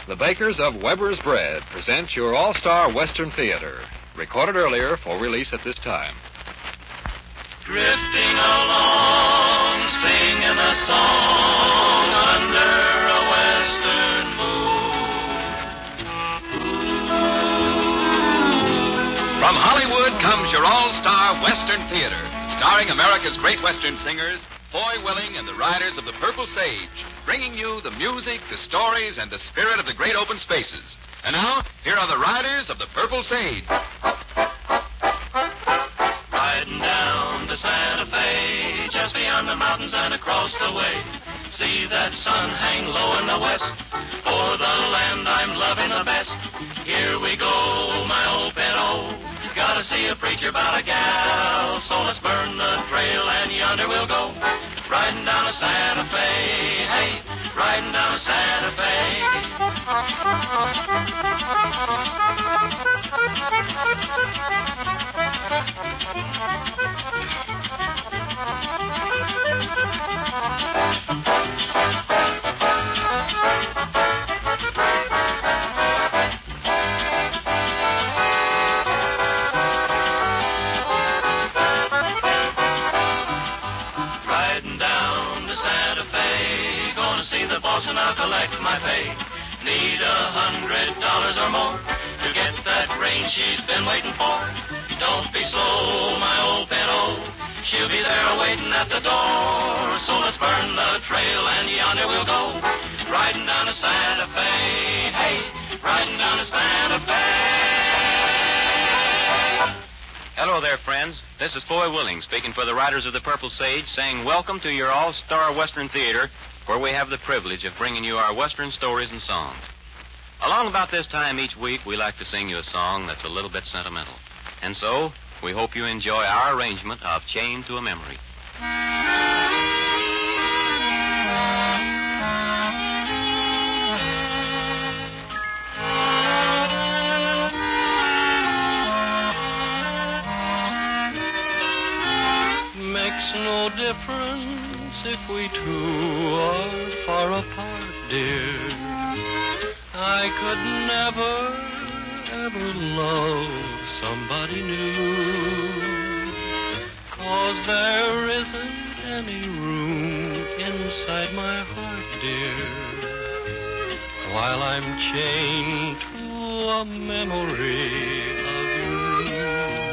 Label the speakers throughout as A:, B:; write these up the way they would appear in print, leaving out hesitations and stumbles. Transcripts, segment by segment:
A: The bakers of Weber's Bread present your all-star Western Theater, recorded earlier for release at this time.
B: Drifting along, singing a song under a western moon.
C: From Hollywood comes your all-star Western Theater, starring America's great Western singers, Foy Willing and the Riders of the Purple Sage, bringing you the music, the stories, and the spirit of the great open spaces. And now, here are the Riders of the Purple Sage.
B: Riding down to Santa Fe, just beyond the mountains and across the way. See that sun hang low in the west, for the land I'm loving the best. Here we go, my old Pinto. Gotta see a preacher about a gal, so let's burn the trail and yonder we'll go. Riding down to Santa Fe, hey, riding down to Santa Fe. And I'll collect my pay. Need $100 or more to get that grain she's been waiting for. Don't be slow, my old Pinto. She'll be there waiting at the door. So let's burn the trail and yonder we'll go. Riding down to Santa Fe, hey, riding down to Santa Fe.
D: Hello there, friends. This is Foy Willing speaking for the Riders of the Purple Sage, saying welcome to your all-star Western Theater, where we have the privilege of bringing you our Western stories and songs. Along about this time each week, we like to sing you a song that's a little bit sentimental. And so, we hope you enjoy our arrangement of Chained to a Memory.
B: Makes no difference if we two are far apart, dear. I could never, ever love somebody new, 'cause there isn't any room inside my heart, dear, while I'm chained to a memory of you.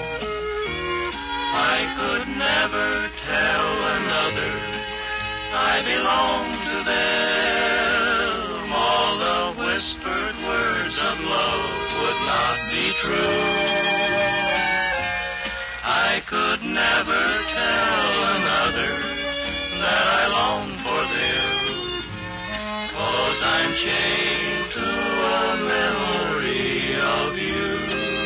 B: I could never tell another I belong to them. All the whispered words of love would not be true. I could never tell another that I long for them, 'cause I'm chained to a memory of you.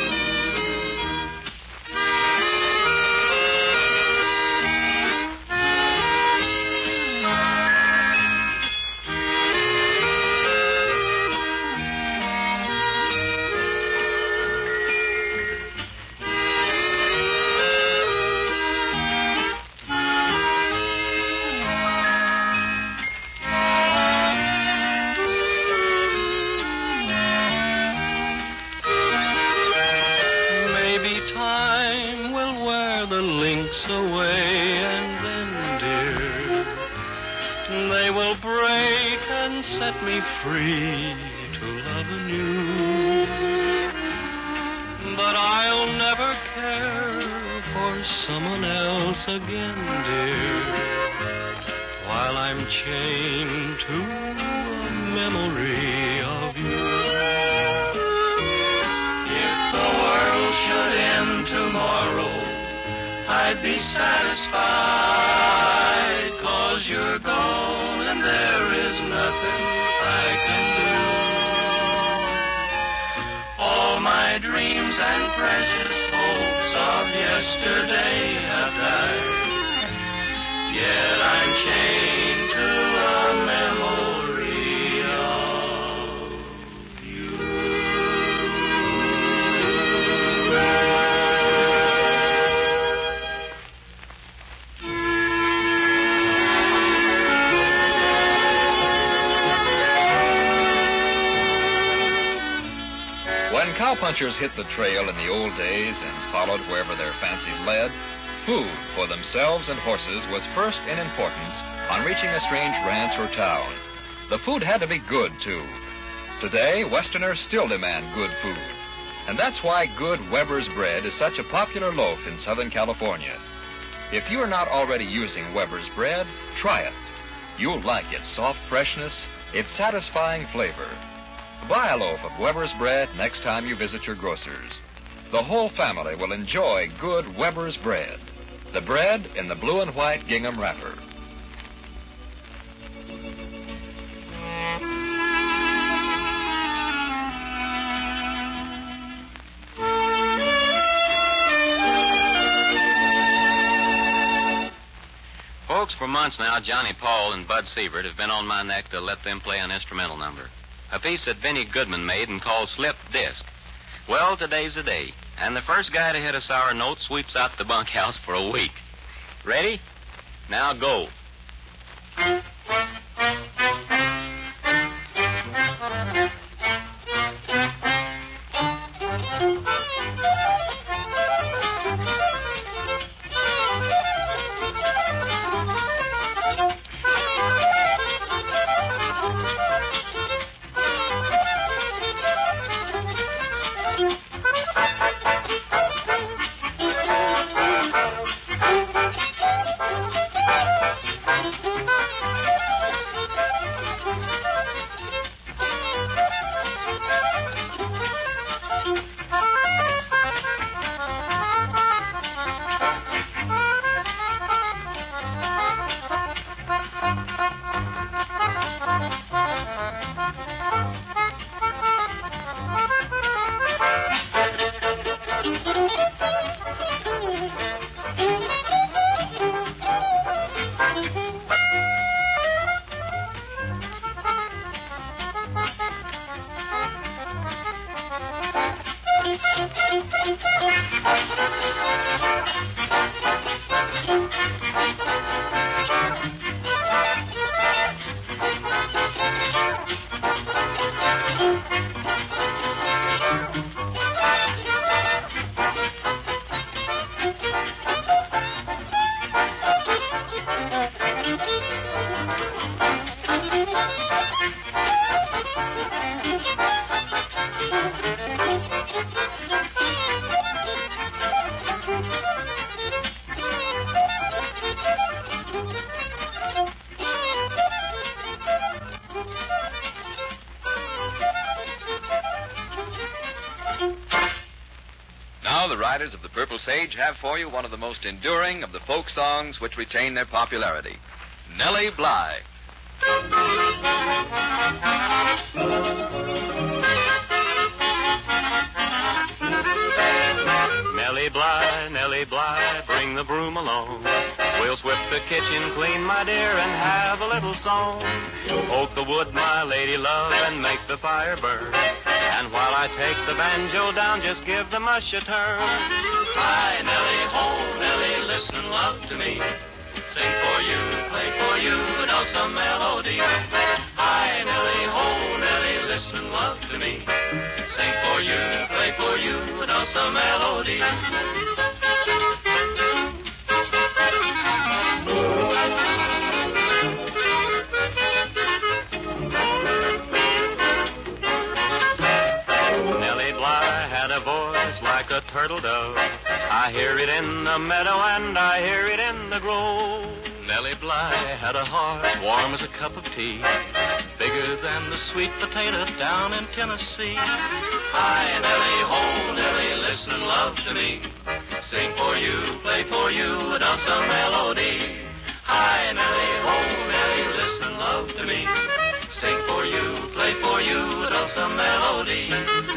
B: Away, and then, dear, they will break and set me free to love anew. But I'll never care for someone else again, dear, while I'm chained to a memory of you. If the world should end tomorrow, I'd be satisfied, 'cause you're gone and there is nothing I can do. All my dreams and precious hopes of yesterday have died, yet I'm chained to a memory of you.
A: When cowpunchers hit the trail in the old days and followed wherever their fancies led, food for themselves and horses was first in importance on reaching a strange ranch or town. The food had to be good, too. Today, Westerners still demand good food. And that's why good Weber's bread is such a popular loaf in Southern California. If you're not already using Weber's bread, try it. You'll like its soft freshness, its satisfying flavor. Buy a loaf of Weber's bread next time you visit your grocer's. The whole family will enjoy good Weber's bread. The bread in the blue and white gingham wrapper.
D: Folks, for months now, Johnny Paul and Bud Siebert have been on my neck to let them play an instrumental number. A piece that Benny Goodman made and called Slip Disc. Well, today's the day, and the first guy to hit a sour note sweeps out the bunkhouse for a week. Ready? Now go.
C: Now the Riders of the Purple Sage have for you one of the most enduring of the folk songs which retain their popularity, Nellie Bly.
D: Nellie Bly, bring the broom along. We'll sweep the kitchen clean, my dear, and have a little song. Poke the wood, my lady love, and make the fire burn. And while I take the banjo down, just give the mush a turn.
B: Hi, Nellie, ho, Nellie, listen, love to me. Sing for you, play for you, a dulcet melody. Hi, Nellie, ho, Nellie, listen, love to me. Sing for you, play for you, a dulcet melody.
D: A turtle dove. I hear it in the meadow and I hear it in the grove. Nellie Bly had a heart warm as a cup of tea, bigger than the sweet potato down in Tennessee.
B: Hi, Nellie, ho, Nellie, listen, love to me. Sing for you, play for you, a dulcet melody. Hi, Nellie, ho, Nellie, listen, love to me. Sing for you, play for you, a dulcet melody.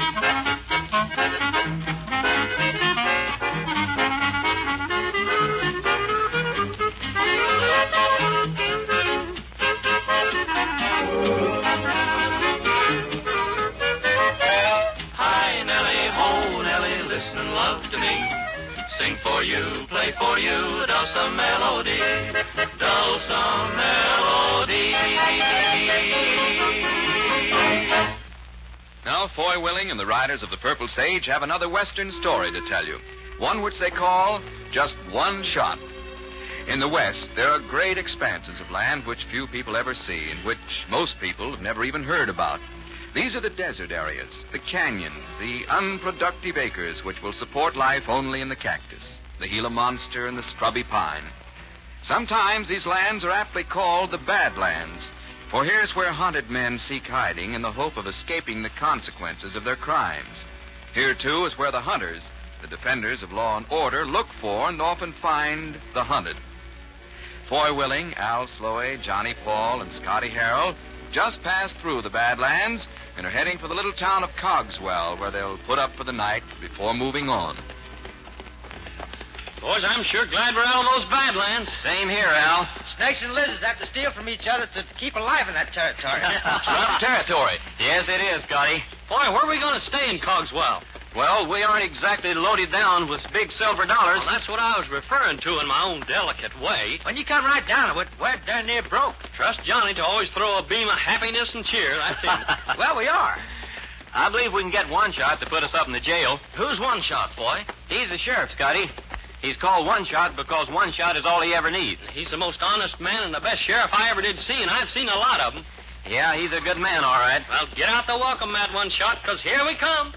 B: Sing for you, play for you, a dulcet melody, dulcet melody.
C: Now now, Foy Willing and the riders of the Purple Sage have another Western story to tell you. One which they call Just One Shot. In the West, there are great expanses of land which few people ever see and which most people have never even heard about. These are the desert areas, the canyons, the unproductive acres which will support life only in the cactus, the Gila monster, and the scrubby pine. Sometimes these lands are aptly called the Badlands, for here's where hunted men seek hiding in the hope of escaping the consequences of their crimes. Here, too, is where the hunters, the defenders of law and order, look for and often find the hunted. Foy Willing, Al Sloey, Johnny Paul, and Scotty Harrell just passed through the Badlands and are heading for the little town of Cogswell, where they'll put up for the night before moving on.
E: Boys, I'm sure glad we're out of those Badlands.
D: Same here, Al.
F: Snakes and lizards have to steal from each other to keep alive in that territory.
C: It's rough territory.
D: Yes, it is, Scotty.
E: Boy, where are we going to stay in Cogswell?
D: Well, we aren't exactly loaded down with big silver dollars.
E: Well, that's what I was referring to in my own delicate way.
F: When you come right down to it, we're darn near broke.
E: Trust Johnny to always throw a beam of happiness and cheer. That's it.
F: Well, we are.
D: I believe we can get One Shot to put us up in the jail.
E: Who's One Shot, boy?
D: He's the sheriff, Scotty. He's called One Shot because one shot is all he ever needs.
E: He's the most honest man and the best sheriff I ever did see, and I've seen a lot of them.
D: Yeah, he's a good man, all right.
E: Well, get out the welcome mat, One Shot, because here we come.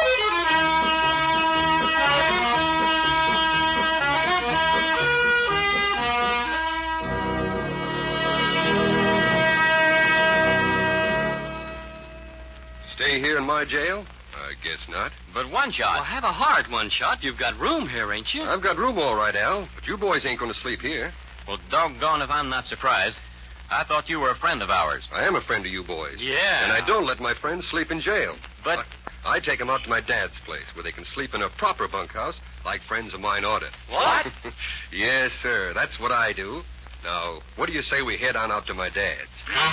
G: Stay here in my jail? I guess not.
D: But One Shot.
E: Well, have a heart, One Shot. You've got room here, ain't you?
G: I've got room all right, Al, but you boys ain't going to sleep here.
D: Well, doggone if I'm not surprised. I thought you were a friend of ours.
G: I am a friend of you boys.
E: Yeah.
G: And I don't let my friends sleep in jail.
D: But...
G: I take them out to my dad's place, where they can sleep in a proper bunkhouse, like friends of mine oughta.
E: What?
G: Yes, sir. That's what I do. Now, what do you say we head on out to my dad's?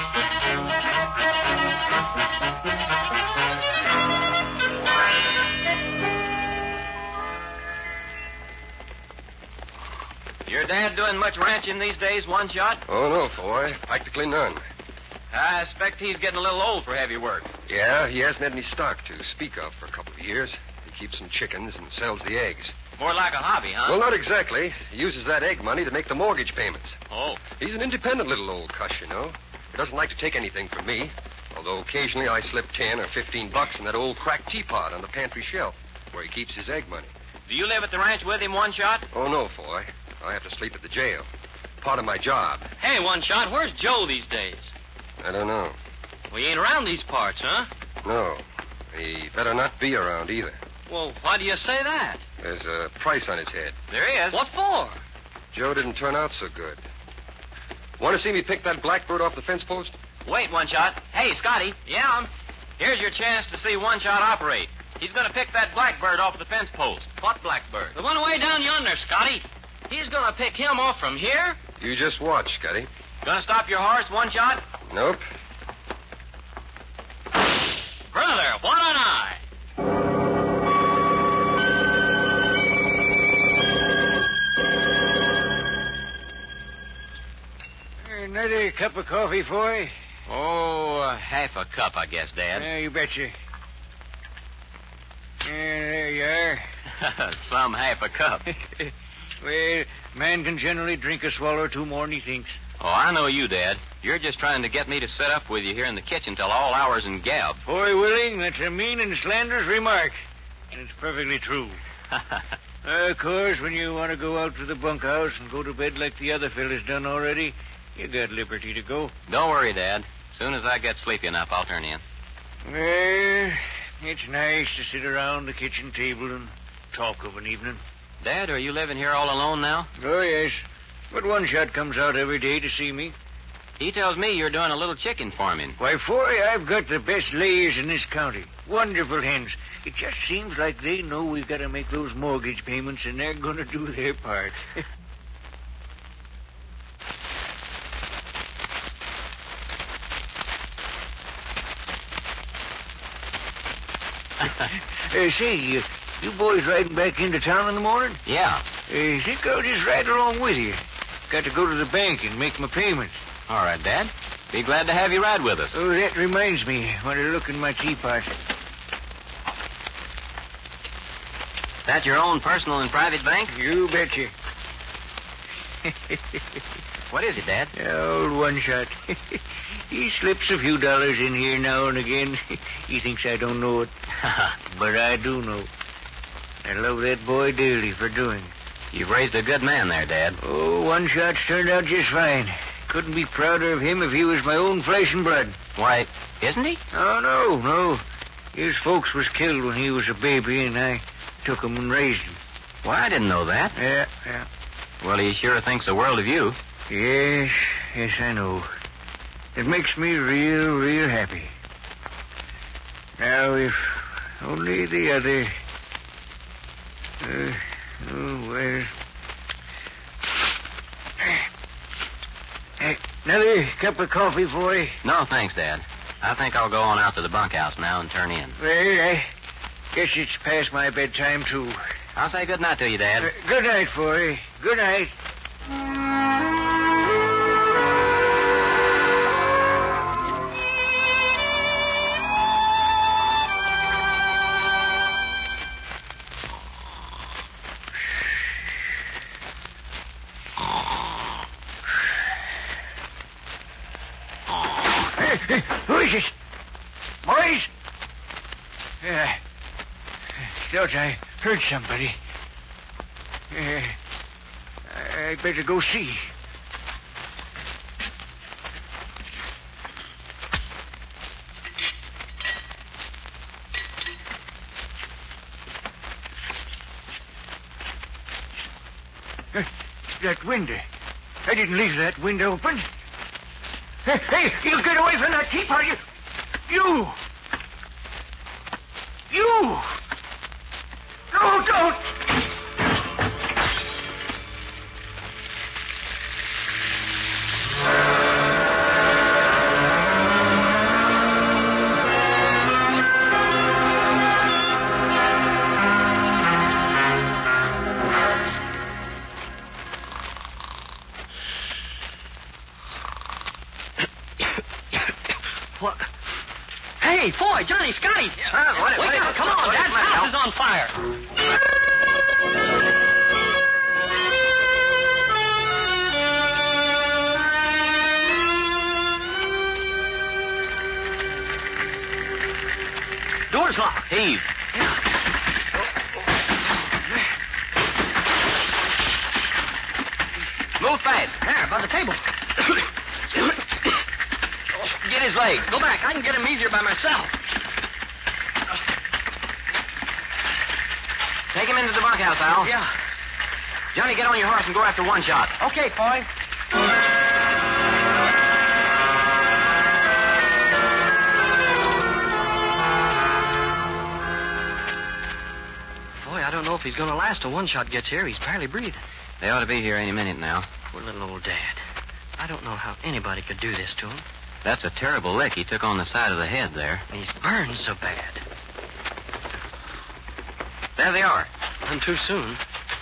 D: Your dad doing much ranching these days, One Shot?
G: Oh, no, Foy. Practically none.
D: I expect he's getting a little old for heavy work.
G: Yeah, he hasn't had any stock to speak of for a couple of years. He keeps some chickens and sells the eggs.
D: More like a hobby, huh?
G: Well, not exactly. He uses that egg money to make the mortgage payments.
D: Oh.
G: He's an independent little old cuss, you know. He doesn't like to take anything from me, although occasionally I slip $10 or $15 in that old cracked teapot on the pantry shelf where he keeps his egg money.
D: Do you live at the ranch with him, One Shot?
G: Oh, no, Foy. I have to sleep at the jail. Part of my job.
E: Hey, One Shot, where's Joe these days?
G: I don't know.
E: We ain't around these parts, huh?
G: No. He better not be around either.
E: Well, why do you say that?
G: There's a price on his head.
D: There is.
E: What for?
G: Joe didn't turn out so good. Want to see me pick that blackbird off the fence post?
D: Wait, One Shot. Hey, Scotty. Yeah? Here's your chance to see One Shot operate. He's going to pick that blackbird off the fence post.
E: What blackbird? The one way down yonder, Scotty. He's going to pick him off from here?
G: You just watch, Scotty.
D: Gonna stop your horse, One Shot?
G: Nope.
E: Brother, what an eye!
F: Another cup of coffee, Foy?
D: Oh, half a cup, I guess, Dad.
F: Yeah, you betcha. There you are.
D: Some half a cup.
F: Well, man can generally drink a swallow or two more than he thinks.
D: Oh, I know you, Dad. You're just trying to get me to sit up with you here in the kitchen till all hours and gab.
F: Foy Willing, that's a mean and slanderous remark. And it's perfectly true. Of course, when you want to go out to the bunkhouse and go to bed like the other fellas done already, you got liberty to go.
D: Don't worry, Dad. Soon as I get sleepy enough, I'll turn in.
F: Well, it's nice to sit around the kitchen table and talk of an evening.
D: Dad, are you living here all alone now?
F: Oh, yes. But One Shot comes out every day to see me.
D: He tells me you're doing a little chicken farming.
F: Why, Foy, I've got the best layers in this county. Wonderful hens. It just seems like they know we've got to make those mortgage payments, and they're going to do their part. Say, you boys riding back into town in the morning?
D: Yeah.
F: Think I'll just ride along with you. Got to go to the bank and make my payments.
D: All right, Dad. Be glad to have you ride with us.
F: Oh, that reminds me. I want to look in my teapot.
D: That your own personal and private bank?
F: You betcha.
D: What is it, Dad?
F: Old One-Shot. He slips a few dollars in here now and again. He thinks I don't know it. But I do know. I love that boy dearly for doing it.
D: You've raised a good man there, Dad.
F: Oh, One-Shot's turned out just fine. Couldn't be prouder of him if he was my own flesh and blood.
D: Why, isn't he?
F: Oh, no. His folks was killed when he was a baby, and I took him and raised him.
D: Why, I didn't know that.
F: Yeah.
D: Well, he sure thinks the world of you.
F: Yes, I know. It makes me real happy. Now, if only the other... well... Another cup of coffee, boy?
D: No, thanks, Dad. I think I'll go on out to the bunkhouse now and turn in.
F: Well, I guess it's past my bedtime, too.
D: I'll say good night to you, Dad.
F: Good night, boy. Good night. Who is it? Boys? Thought I heard somebody. I'd better go see. That window. I didn't leave that window open. Hey, you get away from that teapot, you! No, don't!
E: What? Hey, Foy, Johnny, Scotty. Wake up, come on, Dad's house is on fire. Door's locked.
D: Heave. Move fast.
E: There, by the table.
D: Get his legs.
E: Go back. I can get him easier by myself.
D: Take him into the bunkhouse, Al.
E: Yeah.
D: Johnny, get on your horse and go after One-Shot.
E: Okay, Foy. Boy, I don't know if he's going to last till One-Shot gets here. He's barely breathing.
D: They ought to be here any minute now.
E: Poor little old Dad. I don't know how anybody could do this to him.
D: That's a terrible lick he took on the side of the head there.
E: And he's burned so bad.
D: There they are.
E: None too soon.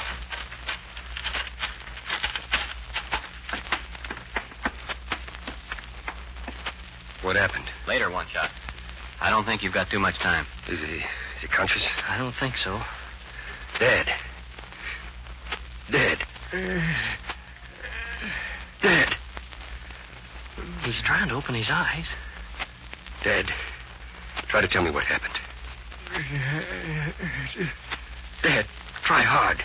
G: What happened?
D: Later, One-Shot. I don't think you've got too much time.
G: Is he conscious?
E: I don't think so.
G: Dead.
E: He's trying to open his eyes.
G: Dad, try to tell me what happened. Dad, try hard.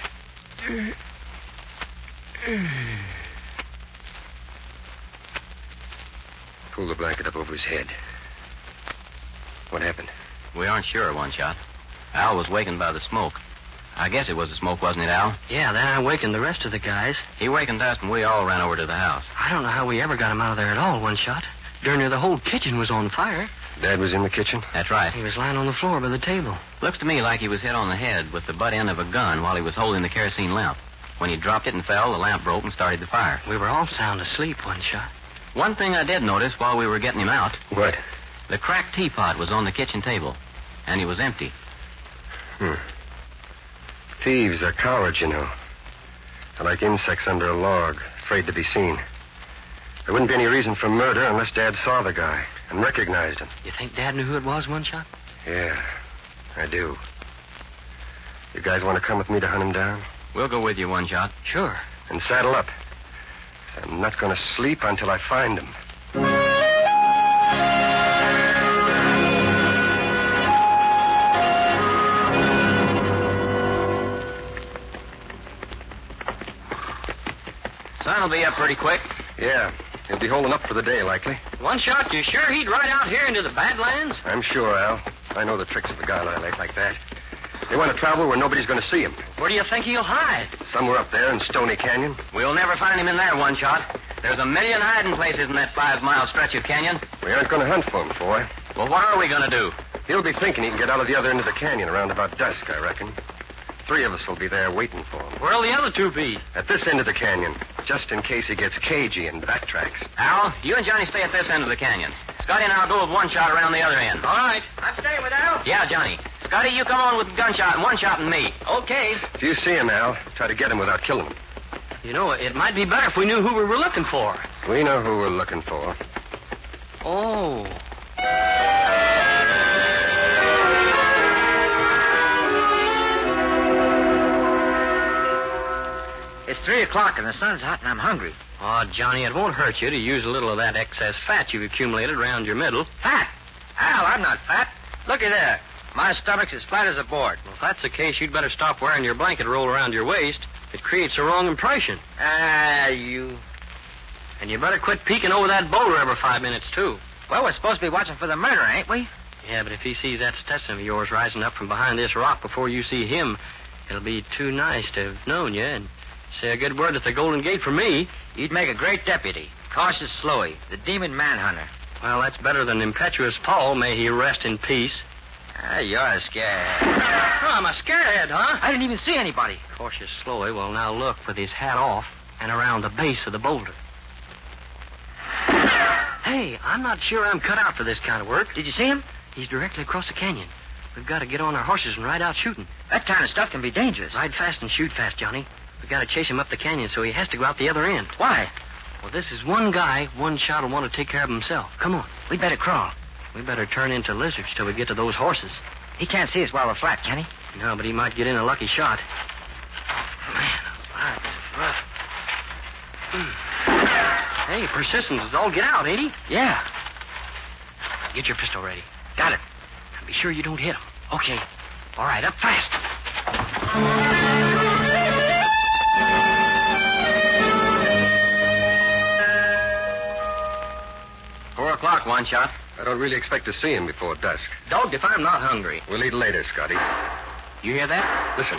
G: Pull the blanket up over his head. What happened?
D: We aren't sure, One-Shot. Al was wakened by the smoke. I guess it was the smoke, wasn't it, Al?
E: Yeah, then I wakened the rest of the guys.
D: He wakened us, and we all ran over to the house.
E: I don't know how we ever got him out of there at all, One-Shot. Darn near the whole kitchen was on fire.
G: Dad was in the kitchen?
D: That's right.
E: He was lying on the floor by the table.
D: Looks to me like he was hit on the head with the butt end of a gun while he was holding the kerosene lamp. When he dropped it and fell, the lamp broke and started the fire.
E: We were all sound asleep, One-Shot.
D: One thing I did notice while we were getting him out.
G: What?
D: The cracked teapot was on the kitchen table, and he was empty.
G: Thieves are cowards, you know. They're like insects under a log, afraid to be seen. There wouldn't be any reason for murder unless Dad saw the guy and recognized him.
E: You think Dad knew who it was, One-Shot?
G: Yeah, I do. You guys want to come with me to hunt him down?
D: We'll go with you, One Shot.
E: Sure.
G: And saddle up. I'm not going to sleep until I find him.
E: Sun'll be up pretty quick.
G: Yeah. He'll be holding up for the day, likely.
E: One Shot, you sure he'd ride out here into the Badlands?
G: I'm sure, Al. I know the tricks of a guy like that. They want to travel where nobody's going to see him.
E: Where do you think he'll hide?
G: Somewhere up there in Stony Canyon.
D: We'll never find him in there, One Shot. There's a million hiding places in that 5-mile stretch of canyon.
G: We aren't going to hunt for him, Foy.
D: Well, what are we going to do?
G: He'll be thinking he can get out of the other end of the canyon around about dusk, I reckon. 3 of us will be there waiting for him.
E: Where'll the other 2 be?
G: At this end of the canyon, just in case he gets cagey and backtracks.
D: Al, you and Johnny stay at this end of the canyon. Scotty and I'll go with One Shot around the other end.
E: All right. I'm staying with Al.
D: Yeah, Johnny. Scotty, you come on with Gun Shot and One Shot and me.
E: Okay.
G: If you see him, Al, try to get him without killing him.
E: You know, it might be better if we knew who we were looking for.
G: We know who we're looking for.
E: Oh.
H: It's 3 o'clock and the sun's hot and I'm hungry.
E: Oh, Johnny, it won't hurt you to use a little of that excess fat you've accumulated around your middle.
H: Fat? Al, I'm not fat. Looky there. My stomach's as flat as a board.
E: Well, if that's the case, you'd better stop wearing your blanket rolled around your waist. It creates a wrong impression.
H: You...
E: And you better quit peeking over that boulder every 5 minutes, too.
H: Well, we're supposed to be watching for the murderer, ain't we?
E: Yeah, but if he sees that Stetson of yours rising up from behind this rock before you see him, it'll be too nice to have known you and say a good word at the Golden Gate for me.
H: You'd make a great deputy. Cautious Sloey, the demon manhunter.
E: Well, that's better than impetuous Paul. May he rest in peace.
H: You're a scarehead.
E: Oh, I'm a scarehead, huh?
H: I didn't even see anybody.
E: Cautious Sloey will now look with his hat off and around the base of the boulder. Hey, I'm not sure I'm cut out for this kind of work.
H: Did you see him?
E: He's directly across the canyon. We've got to get on our horses and ride out shooting.
H: That kind of stuff can be dangerous.
E: Ride fast and shoot fast, Johnny. We've got to chase him up the canyon, so he has to go out the other end.
H: Why?
E: Well, this is one guy, One Shot will want to take care of himself. Come on.
H: We better crawl.
E: We better turn into lizards till we get to those horses.
H: He can't see us while we're flat, can he?
E: No, but he might get in a lucky shot. Man, that's rough. Hey, persistence is all get out, ain't he?
H: Yeah.
E: Get your pistol ready.
H: Got it.
E: Now be sure you don't hit him.
H: Okay. All right, up fast.
D: 4 o'clock, One Shot.
G: I don't really expect to see him before dusk.
E: Dogged if I'm not hungry.
G: We'll eat later, Scotty.
D: You hear that?
G: Listen,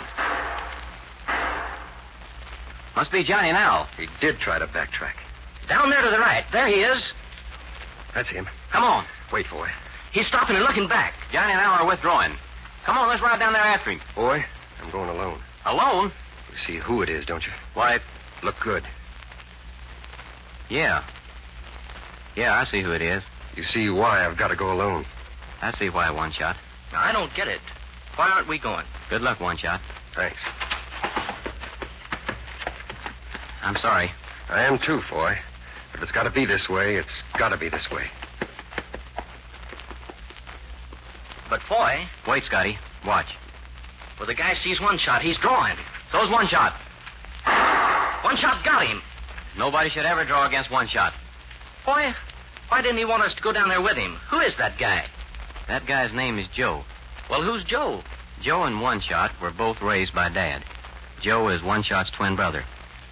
D: Must be Johnny and Al.
G: he did try to backtrack.
E: Down there to the right. There he is.
G: That's him.
E: Come on.
G: Wait, boy.
E: He's stopping and looking back.
D: Johnny and Al are withdrawing. Come on, let's ride down there after him.
G: Boy, I'm going alone.
D: Alone?
G: You see who it is, don't you?
D: Why,
G: Look good.
D: yeah. Yeah, I see who it is.
G: You see why I've got to go alone.
D: I see why, One Shot.
E: Now, I don't get it. Why aren't we going?
D: Good luck, One Shot.
G: Thanks.
D: I'm sorry.
G: I am too, Foy. If it's got to be this way, it's got to be this way.
E: But, Foy,
D: Wait, Scotty. Watch.
E: well, the guy sees One Shot. He's drawing.
D: So's One Shot.
E: One Shot got him.
D: Nobody should ever draw against One Shot.
E: Boy, why didn't he want us to go down there with him? Who is that guy?
D: That guy's name is Joe.
E: Well, who's Joe?
D: Joe and One Shot were both raised by Dad. Joe is One Shot's twin brother.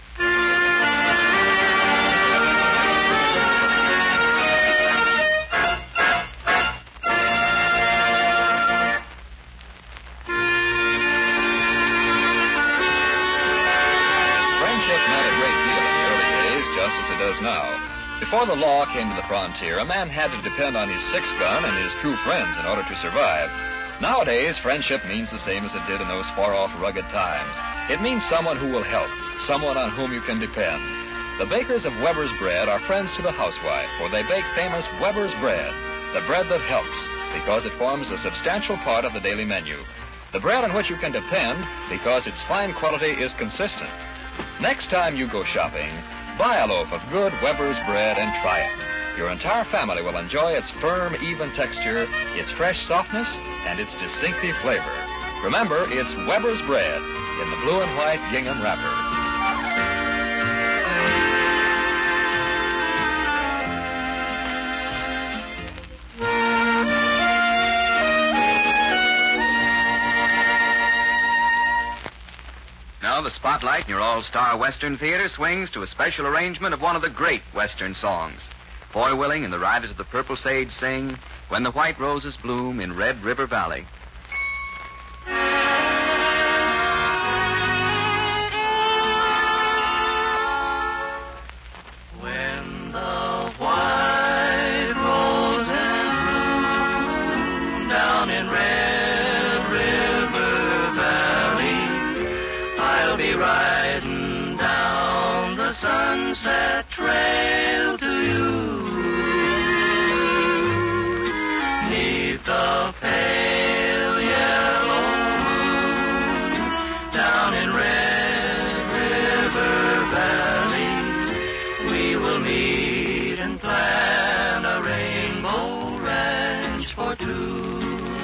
A: Now. Before the law came to the frontier, a man had to depend on his 6-gun and his true friends in order to survive. Nowadays, friendship means the same as it did in those far-off rugged times. It means someone who will help, someone on whom you can depend. The bakers of Weber's Bread are friends to the housewife, for they bake famous Weber's Bread, the bread that helps, because it forms a substantial part of the daily menu. The bread on which you can depend, because its fine quality is consistent. Next time you go shopping, buy a loaf of good Weber's Bread and try it. Your entire family will enjoy its firm, even texture, its fresh softness, and its distinctive flavor. Remember, it's Weber's bread in the blue and white gingham wrapper.
C: Now the spotlight in your all-star Western Theater swings to a special arrangement of one of the great Western songs. Foy Willing and the Riders of the Purple Sage sing When the White Roses Bloom in Red River Valley.
B: When the white roses bloom down in Red River Valley, I'll be riding down the Sunset Trail to you. Neath the pale yellow moon down in Red River Valley, we will meet and plan a rainbow ranch for two.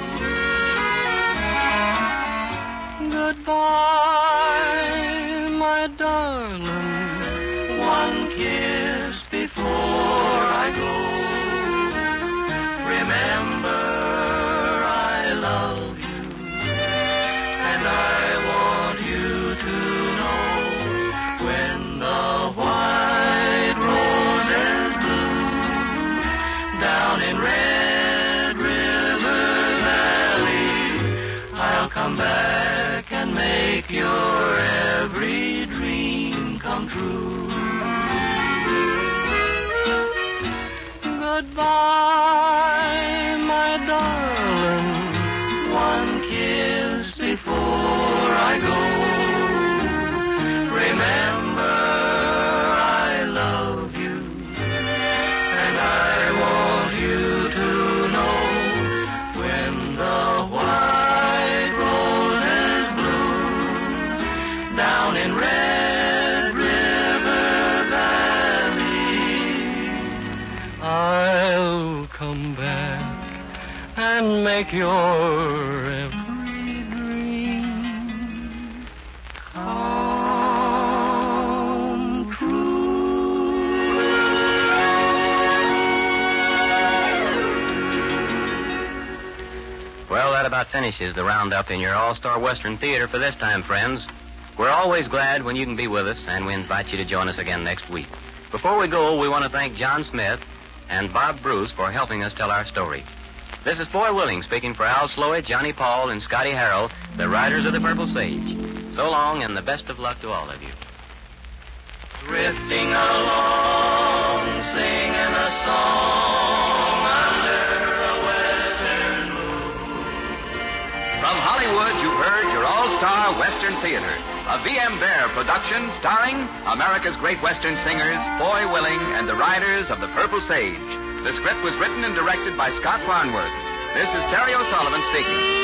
B: Goodbye, my darling, one kiss before I go. Remember, I love you, and I want you to know when the white roses bloom down in Red River Valley, I'll come back and make your every dream come true. Goodbye, my darling, one kiss before I go. Remember, I love you, and I want you to know when the white roses bloom down in Red River Valley, I'll come back and make your every dream come true.
D: Well, that about finishes the roundup in your All-Star Western Theater for this time, friends. We're always glad when you can be with us, and we invite you to join us again next week. Before we go, we want to thank John Smith and Bob Bruce for helping us tell our story. This is Foy Willing speaking for Al Sloey, Johnny Paul, and Scotty Harrell, the Riders of the Purple Sage. So long, and the best of luck to all of you.
B: Drifting along, singing a song under a western moon.
C: From Hollywood, you've heard your all-star Western Theater, a V.M. Bear production starring America's great Western singers, Foy Willing and the Riders of the Purple Sage. The script was written and directed by Scott Farnworth. This is Terry O'Sullivan speaking.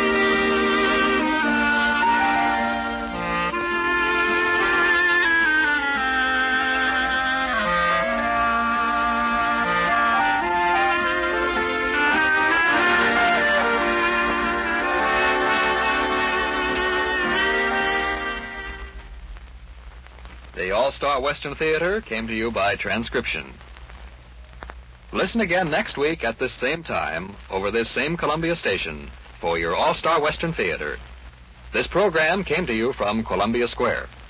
A: The All-Star Western Theater came to you by transcription. Listen again next week at this same time over this same Columbia station for your All-Star Western Theater. This program came to you from Columbia Square.